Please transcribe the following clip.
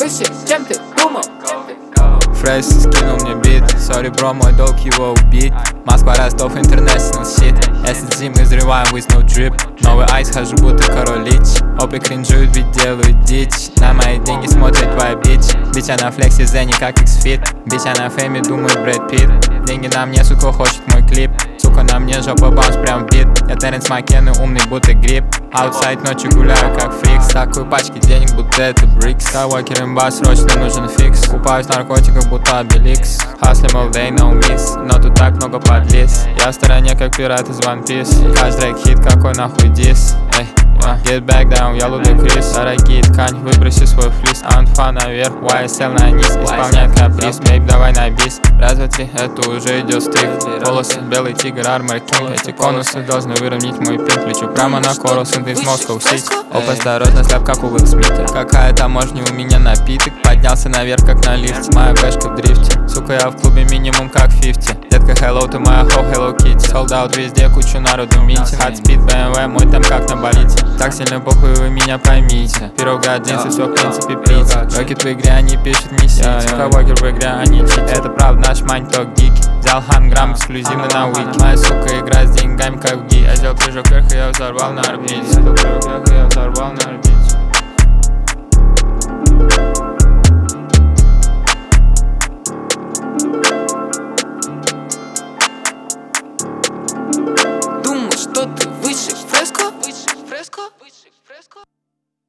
выше, чем ты думал. Фрейс скинул мне бит, сори, бро, мой долг его убить. Москва, Ростов, International shit. SSG, мы взрываем with no drip. Новый айс, хожу будто король лич. Опы кринжуют, ведь делают дичь. На мои деньги смотрит твоя бич. Бича на флексе, зене как X-Fit. Бича на фейме, думает Брэд Питт. Деньги на мне, сука, хочет мой клип. Сука, на мне жопа баунс, прям бит. Я Теренс Маккены, умный, будто гриб. Аутсайд ночью гуляю, как фрикс. Такой пачки денег, будто это брикс. Кавокер имба, срочно нужен фикс. Купаюсь в наркотиках, будто Обеликс. Хаслим all day, no miss. Но тут так много подлиз. Я в стороне, как пират из One Piece. Каждый хит, какой нахуй дис. Эй, get back down, я Лудакрис. Дорогие ткань, выброси свой флис. Анфа наверх, YSL на низ. Исполняет каприз, мейк, давай на бис. Раз, два, три, это уже идет стрик. Волосы, белый тигр, армор кинг. Эти конусы должны выровнять мой пинг. Лечу прямо на корус, из Москвы сить. Опа, осторожно, слаб, как у Уилл Смита. Какая таможня, у меня напиток. Поднялся наверх, как на лифте. Моя бэшка в дрифте. Сука, я в клубе минимум как 50. Детка, hello, ты моя ho, hello kitty. Sold out везде, кучу народу минте. Hot speed, BMW, мой там как на болите. Так сильно похуй, вы меня поймите. Пирога, джинсы, все в принципе пить. Рокет в игре, они пишут не сить. Кавокер в игре, они чит. Это правда, наш маньток гики. Взял ханграм эксклюзивно на вики. Моя сука играет с деньгами как в ги. Я сделал прыжок вверх, и я взорвал на орбите. Я взорвал на орбите.